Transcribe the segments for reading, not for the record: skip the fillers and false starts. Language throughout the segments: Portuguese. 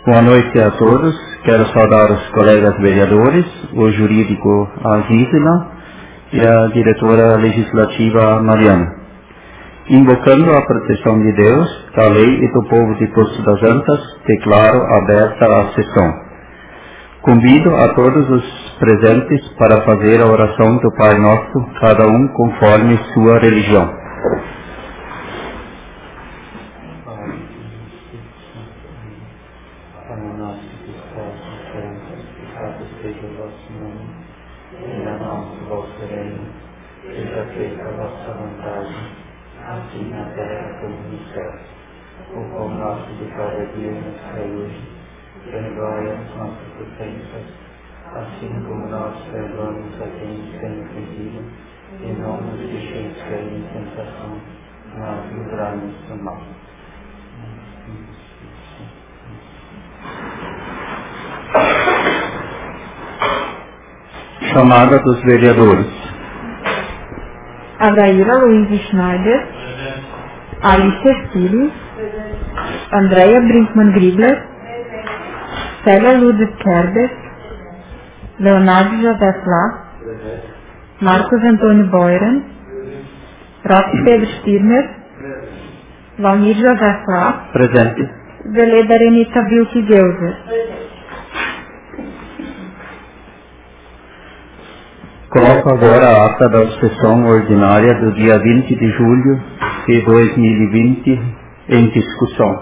Boa noite a todos. Quero saudar os colegas vereadores, o jurídico a Gisela e a diretora legislativa Mariana. Invocando a proteção de Deus, da lei e do povo de Poço das Antas, declaro aberta a sessão. Convido a todos os presentes para fazer a oração do Pai Nosso, cada um conforme sua religião. Assim na terra como no céu. O pão nosso de cada dia nos dai hoje. Perdoai as nossas ofensas, assim como nós perdoamos a quem nos tem ofendido, e não nos deixeis cair em tentação, mas livrai-nos do mal. Chamada dos vereadores. Adaíra Luiz Schneider, Alicia Stili, Andrea Brinkmann-Gribler, Célia Lourdes Kerber, Leonardo José Flá, Marcos Antônio Boiran, Roque Pedro Stirner, Valmir José Flá, Presente. Veleda Renita Vilke Geuser. Coloco agora a ata da sessão ordinária do dia 20 de julho de 2020 em discussão.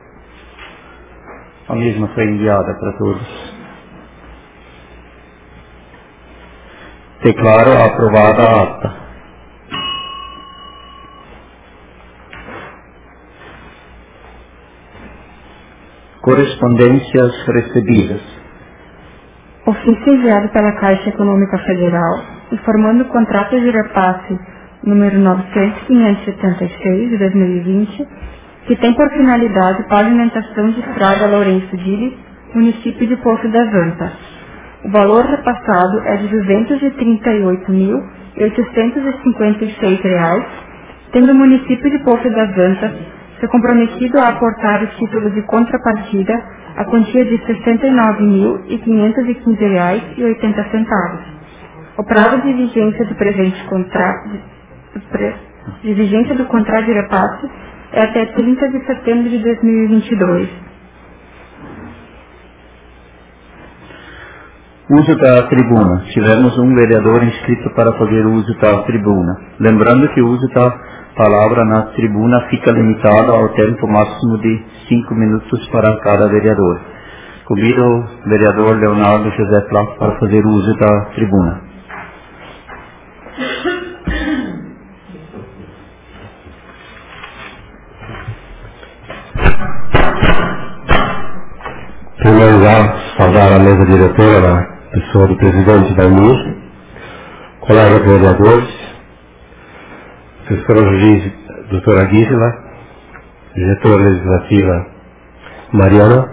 A mesma foi enviada para todos. Declaro aprovada a ata. Correspondências recebidas. Ofício enviado pela Caixa Econômica Federal, informando o contrato de repasse número 900-576 de 2020, que tem por finalidade pavimentação de estrada Lourenço Dili, município de Poço das Antas. O valor repassado é de R$ 238.856, tendo o município de Poço das Antas se comprometido a aportar os títulos de contrapartida a quantia de R$ 69.515,80. O prazo de vigência do presente contrato do contrato de repasse é até 30 de setembro de 2022. Uso da tribuna. Tivemos um vereador inscrito para fazer uso da tribuna. Lembrando que o uso da palavra na tribuna fica limitado ao tempo máximo de 5 minutos para cada vereador. Convido o vereador Leonardo José Flá para fazer uso da tribuna. Em primeiro lugar, saudar a mesa diretora, a pessoa do presidente da UNI, colegas vereadores, assessora jurídica, doutora Gisela, diretora legislativa Mariana,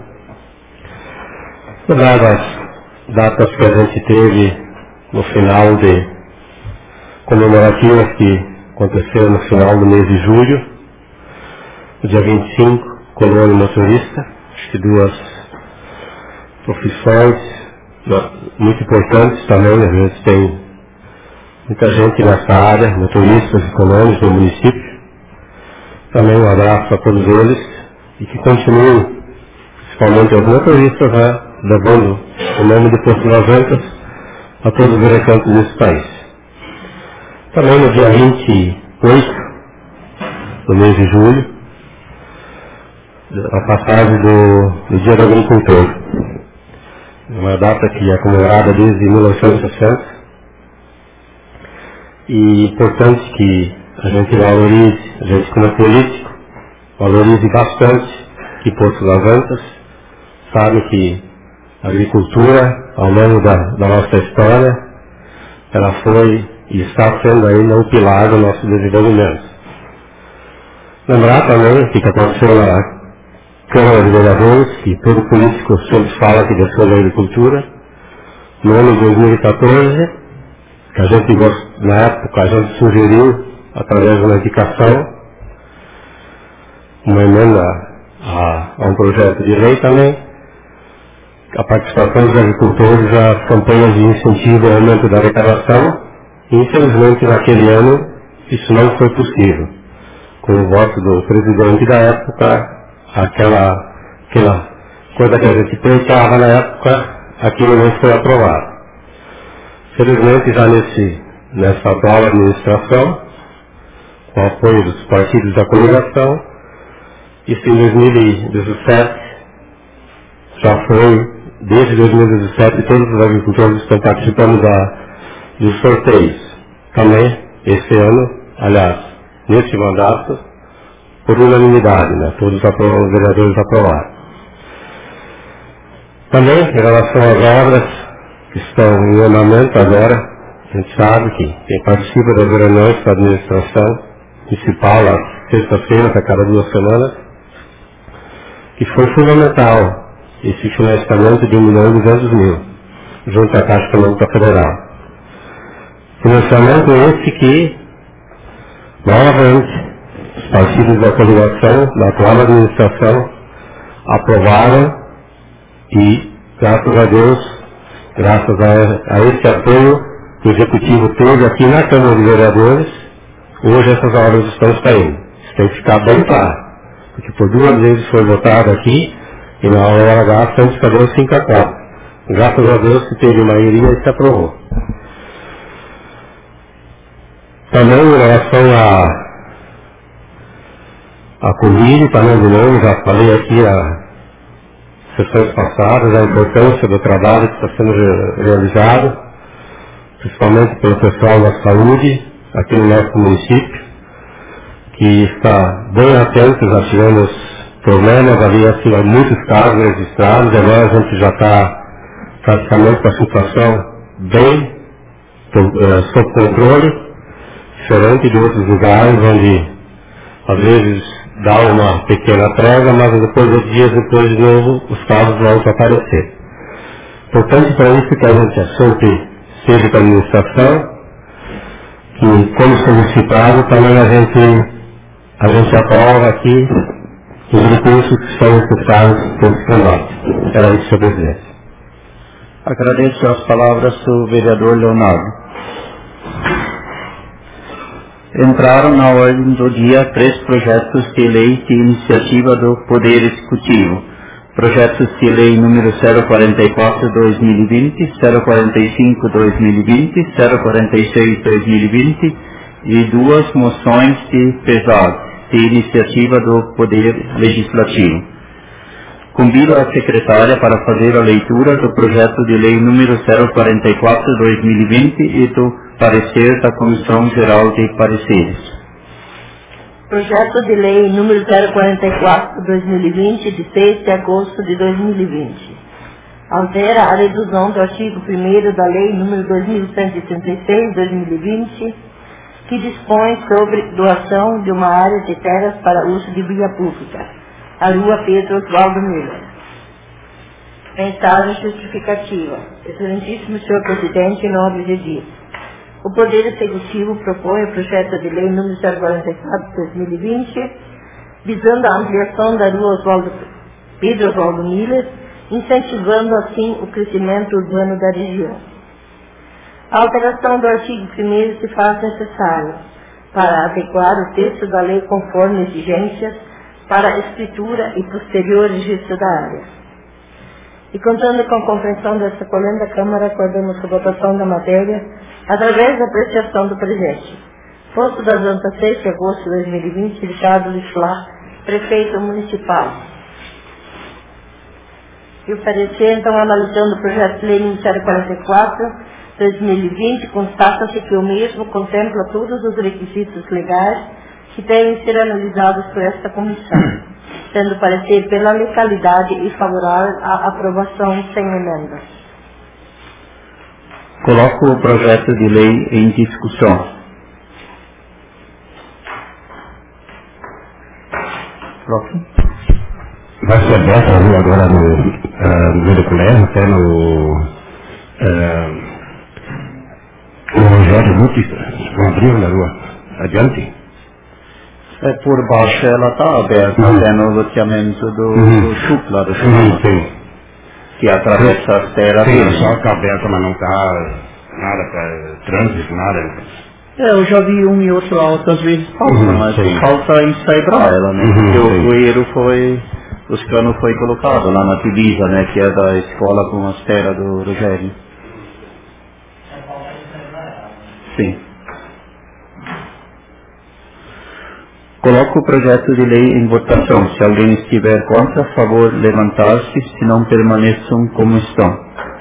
dadas as datas que a gente teve no final de comemorativas que aconteceram no final do mês de julho, no dia 25, colônia motorista, acho que duas profissões muito importantes também, às vezes tem muita gente nessa área, motoristas e colonos do município. Também um abraço a todos eles e que continuem, principalmente aos motoristas, levando o nome de Poço das Antas a todos os recantos desse país. Também no dia 28 do mês de julho, a passagem do Dia do Agricultor. Uma data que é comemorada desde 1960 e importante que a gente valorize, a gente como político, valorize bastante que Poço das Antas sabe que a agricultura, ao longo da nossa história, ela foi e está sendo ainda um pilar do nosso desenvolvimento. Lembrar também o que aconteceu na Câmara de Vereadores, que todo político sempre fala que defende a agricultura. No ano de 2014, que a gente, na época, a gente sugeriu, através de uma indicação, uma emenda a um projeto de lei também, a participação dos agricultores às campanhas de incentivo ao aumento da arrecadação. Infelizmente, naquele ano, isso não foi possível. Com o voto do presidente da época, aquela coisa que a gente pensava na época, aquilo não foi aprovado. Felizmente, já nessa atual administração, com o apoio dos partidos da coligação, isso em 2017 já foi, desde 2017, todos os agricultores estão participando dos sorteios. Também, esse ano, aliás, neste mandato, por unanimidade, né? Todos os vereadores aprovaram. Também, em relação às obras que estão em andamento agora, a gente sabe que quem participa das reuniões da administração municipal, às sextas-feiras, a cada 2 semanas, que foi fundamental esse financiamento de 1.200.000, junto à Caixa Econômica Federal. Financiamento esse que, novamente, os partidos da coligação, da atual administração, aprovaram e, graças a Deus, graças a esse apoio que o Executivo teve aqui na Câmara de Vereadores, hoje essas obras estão saindo. Isso tem que ficar bem claro, porque por 2 vezes foi votado aqui e na hora H sempre cadê 5-4. Graças a Deus que teve maioria e se aprovou. Também em relação a Covid, também de novo, já falei aqui sessões passadas, a importância do trabalho que está sendo realizado, principalmente pelo pessoal da saúde, aqui no nosso município, que está bem atento. Já tivemos problemas ali, assim, muitos casos registrados, agora a gente já está praticamente com a situação bem sob controle, diferente de outros lugares onde às vezes dá uma pequena trégua, mas depois, 2 dias depois de novo, os casos voltam a aparecer. Importante para isso que a gente sempre seja com a administração, que como solicitado também a gente aprova aqui os recursos que são necessários para esse combate. Era isso, senhor presidente. Agradeço as palavras do vereador Leonardo. Entraram na ordem do dia 3 projetos de lei de iniciativa do Poder Executivo. Projetos de lei número 044/2020, 045/2020, 046/2020 e 2 moções de pesado de iniciativa do Poder Legislativo. Convido a secretária para fazer a leitura do projeto de lei número 044/2020 e do parecer da Comissão Geral de Pareceres. Projeto de lei número 044/2020, de 6 de agosto de 2020. Altera a redução do artigo 1º da lei número 2136/2020, que dispõe sobre doação de uma área de terras para uso de via pública, a rua Pedro Oswaldo Miller. Mensagem justificativa. Excelentíssimo senhor presidente, nobre Edir, o Poder Executivo propõe o projeto de lei número 044/2020, visando a ampliação da rua Pedro Oswaldo Miller, incentivando assim o crescimento urbano da região. A alteração do artigo 1º se faz necessária para adequar o texto da lei conforme exigências para a escritura e posterior registro da área. E contando com a compreensão desta colenda, Câmara, acordamos a votação da matéria através da apreciação do presente. Posto das data 6 de agosto de 2020, Ricardo Lixlá, prefeito municipal. E o parecer, então, analisando o projeto de lei número 044/2020, constata-se que o mesmo contempla todos os requisitos legais que devem ser analisados por esta comissão, sendo parecer pela legalidade e favorável à aprovação sem emendas. Coloco o projeto de lei em discussão. Próximo. Vai ser aberta a rua agora no Vila Colégio, até no Rogério Lucas, no abril da rua. Adiante. Por baixo ela está aberta, até no loteamento do Chupla. Sim. que atravessa a artéria. Sim, a só está aberta, mas não está nada para trânsito, nada. Eu já vi um e outro alto, às vezes falta, mas falta ensaiar ela, né? Porque o bueiro os canos foi colocado lá na divisa, né? Que é da escola com a artéria do Rogério. Sim. Coloco o projeto de lei em votação. Se alguém estiver contra, a favor, levantar-se, se não permaneçam como estão.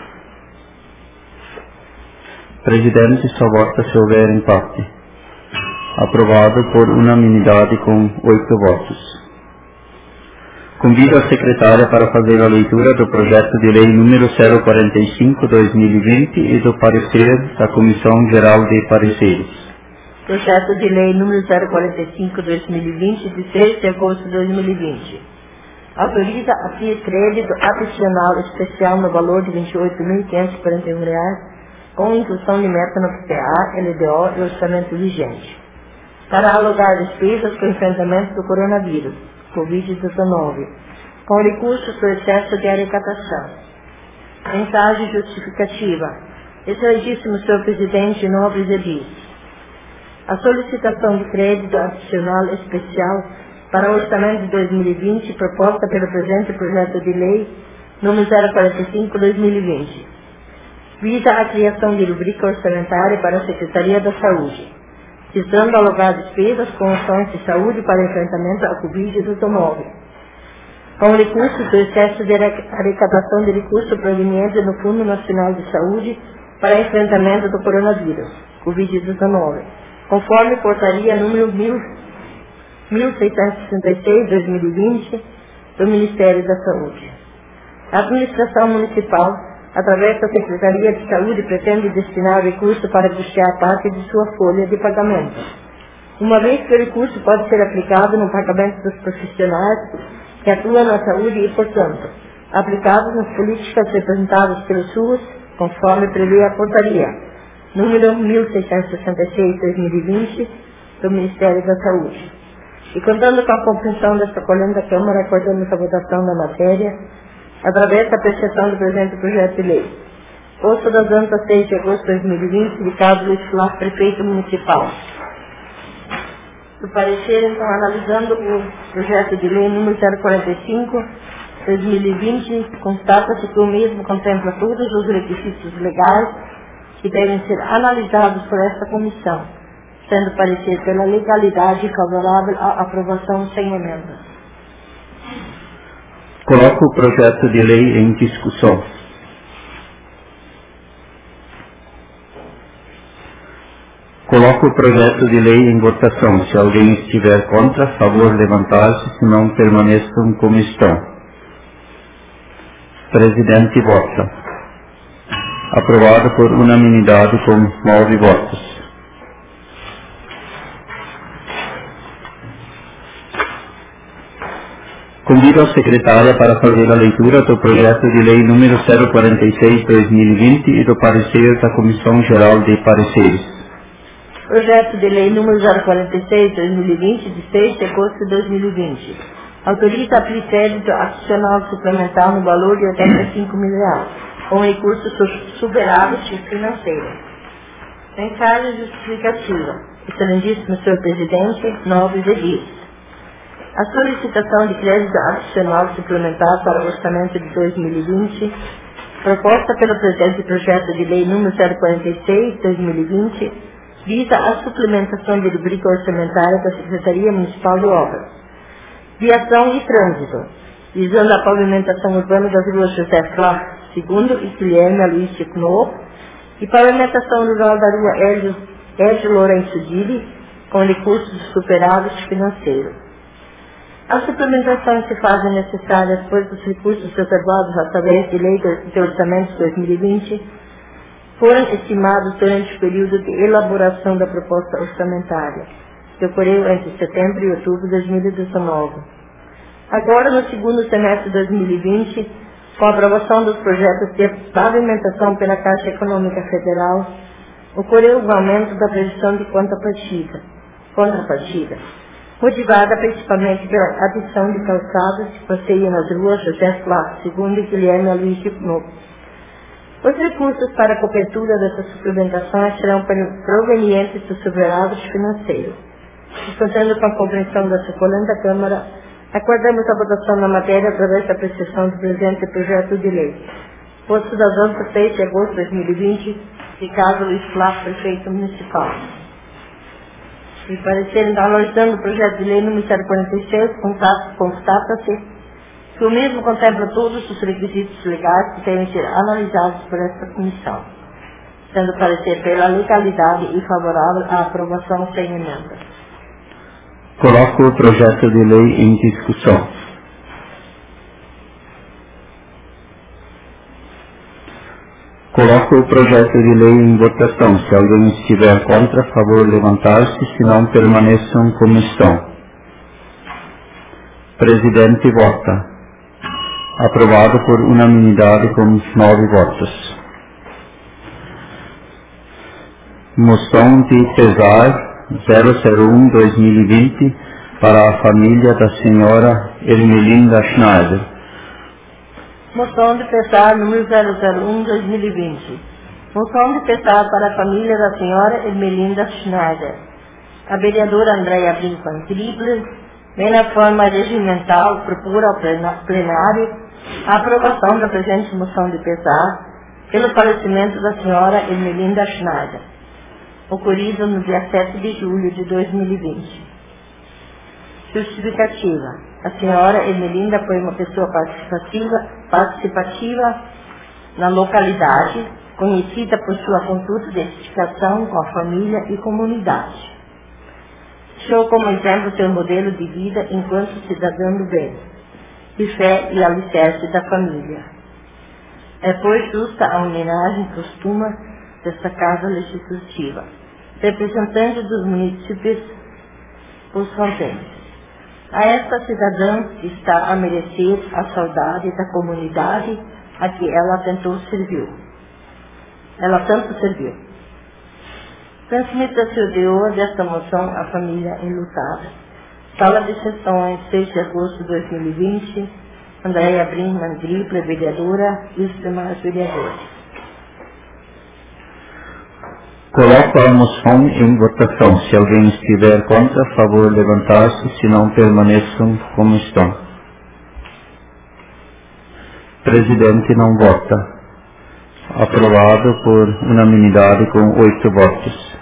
Presidente só vota se houver empate. Aprovado por unanimidade com 8 votos. Convido a secretária para fazer a leitura do projeto de lei número 045/2020 e do parecer da Comissão Geral de Pareceres. Projeto de lei número 045/2020, de 6 de agosto de 2020. Autoriza a crédito adicional especial no valor de R$ 28.541, com inclusão de meta no PPA, LDO e orçamento vigente, para alugar despesas com enfrentamento do coronavírus, Covid-19, com recursos do excesso de arrecadação. Mensagem justificativa. Excelentíssimo Senhor Presidente, nobres edis. A solicitação de crédito adicional especial para o orçamento de 2020, proposta pelo presente projeto de lei número 045/2020, visa a criação de rubrica orçamentária para a Secretaria da Saúde, visando alocar despesas com ações de saúde para enfrentamento à Covid-19, com recursos do excesso de arrecadação de recursos provenientes no Fundo Nacional de Saúde para enfrentamento do coronavírus, Covid-19, conforme portaria número 1666/2020 do Ministério da Saúde. A administração municipal, através da Secretaria de Saúde, pretende destinar o recurso para custear parte de sua folha de pagamento, uma vez que o recurso pode ser aplicado no pagamento dos profissionais que atuam na saúde e, portanto, aplicado nas políticas representadas pelo SUS, conforme prevê a portaria número 1666/2020 do Ministério da Saúde. E contando com a compreensão desta coluna da Câmara, acordamos a votação da matéria através da apreciação do presente projeto de lei. Posto das datas 6 de agosto de 2020, indicado Luiz Flávio, prefeito municipal. Do parecer, então, analisando o projeto de lei número 045/2020, constata-se que o mesmo contempla todos os requisitos legais que devem ser analisados por esta comissão, sendo parecer pela legalidade favorável à aprovação sem emendas. Coloco o projeto de lei em discussão. Coloco o projeto de lei em votação. Se alguém estiver contra, favor levantar-se, se não permaneçam como estão. Presidente vota. Aprovado por unanimidade com 9 votos. Convido a secretária para fazer a leitura do projeto de lei número 046/2020 e do parecer da Comissão Geral de Pareceres. Projeto de lei número 046/2020, de 6 de agosto de 2020. Autoriza a crédito adicional suplementar no valor de R$ 85.000, com recursos superávit financeiro. Mensagem justificativa. Excelentíssimo Senhor Presidente, nobres edis. A solicitação de crédito adicional suplementar para o orçamento de 2020, proposta pelo presente projeto de lei número 046/2020, visa a suplementação de rubrica orçamentária da Secretaria Municipal de Obras, Viação e Trânsito, visando a pavimentação urbana das ruas José Flávio II e Guilherme Aloysio Knopp, e pavimentação rural da rua Hélio Lourenço Dili, com recursos de superávit financeiro. As suplementações se fazem necessárias, pois os recursos reservados através de lei de orçamento de 2020 foram estimados durante o período de elaboração da proposta orçamentária, que ocorreu entre setembro e outubro de 2019. Agora, no segundo semestre de 2020, com a aprovação dos projetos de pavimentação pela Caixa Econômica Federal, ocorreu o aumento da previsão de contrapartida, motivada principalmente pela adição de calçadas que passeiam nas ruas José Flávio II e Guilherme Aloysio Knopp. Os recursos para a cobertura dessas suplementações serão provenientes do superávit financeiro. E, contando com a compreensão da suculenta Câmara, acordamos a votação na matéria através da apreciação do presente projeto de lei. Posto das Antas, 6 de agosto de 2020, Ricardo Luiz Flávio, prefeito municipal. E parecer, analisando o projeto de lei número 046, constata-se que o mesmo contempla todos os requisitos legais que devem ser analisados por esta comissão, sendo parecer pela legalidade e favorável à aprovação sem emendas. Coloco o projeto de lei em discussão. Coloco o projeto de lei em votação. Se alguém estiver contra, a favor levantar-se, se não permaneçam como estão. Presidente vota. Aprovado por unanimidade com 9 votos. Moção de pesar 001-2020 para a família da senhora Ermelinda Schneider. Moção de pesar número 001-2020. Moção de pesar para a família da senhora Ermelinda Schneider. A vereadora Andréia Brinkmann Gribler, bem na forma regimental, procura ao plenário a aprovação da presente moção de pesar pelo falecimento da senhora Ermelinda Schneider, ocorrido no dia 7 de julho de 2020. Justificativa. A senhora Ermelinda foi uma pessoa participativa na localidade, conhecida por sua conduta de identificação com a família e comunidade. Deixou como exemplo seu modelo de vida enquanto cidadã do bem, de fé e alicerce da família. É, pois, justa a homenagem postuma desta Casa Legislativa, representante dos municípios posfrontenses. A esta cidadã que está a merecer a saudade da comunidade a que ela tanto serviu. Transmita-se o teor desta moção à família enlutada. Sala de sessões, 6 de agosto de 2020, Andréia Brinkmann Gribler, vereadora, e os demais vereadores. Coloco a moção em votação. Se alguém estiver contra, a favor levantar-se, se não permaneçam como estão. Presidente não vota. Aprovado por unanimidade com 8 votos.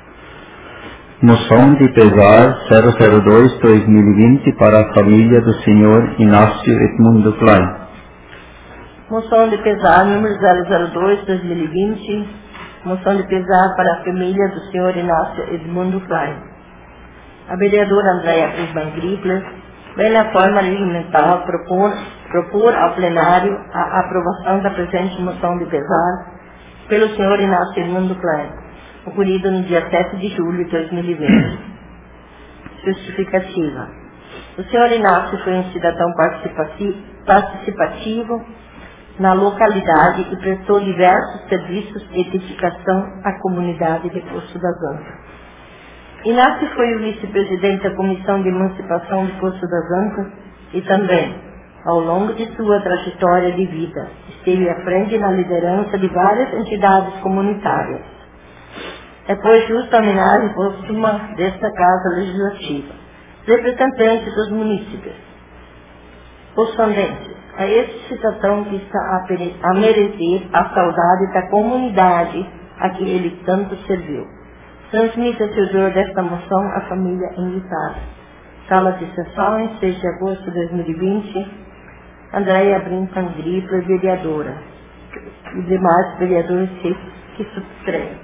Moção de pesar 002-2020 para a família do senhor Inácio Edmundo Klein. Moção de pesar número 002-2020. Moção de pesar para a família do senhor Inácio Edmundo Klein. A vereadora Andréia Brinkmann Gribler, bem na forma regimental, propor ao plenário a aprovação da presente moção de pesar pelo senhor Inácio Edmundo Klein, ocorrido no dia 7 de julho de 2020. Justificativa. O senhor Inácio foi um cidadão participativo na localidade e prestou diversos serviços de dedicação à comunidade de Poço das Antas. Inácio foi o vice-presidente da Comissão de Emancipação de Poço das Antas e também, ao longo de sua trajetória de vida, esteve à frente na liderança de várias entidades comunitárias. É, pois, justa a homenagem póstuma desta Casa Legislativa, representante dos munícipes, poçandenses, a este cidadão que está a merecer a saudade da comunidade a que ele tanto serviu. Transmita-se o teor desta moção à família invitada. Sala de sessões, 6 de agosto de 2020, Andréia Brinkmann Gribler, vereadora, e demais vereadores que subscrevem.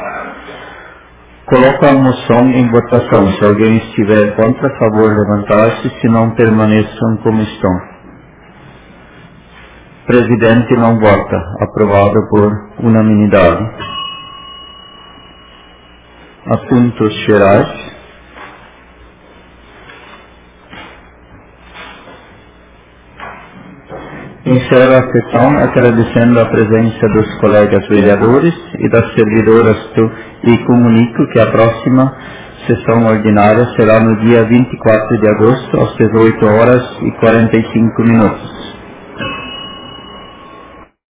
Coloco a moção em votação. Se alguém estiver contra, a favor levantar-se, se não permaneçam como estão. Presidente não vota. Aprovado por unanimidade. Assuntos gerais. Encerro a sessão agradecendo a presença dos colegas vereadores e das servidoras e comunico que a próxima sessão ordinária será no dia 24 de agosto, às 18 horas e 45 minutos.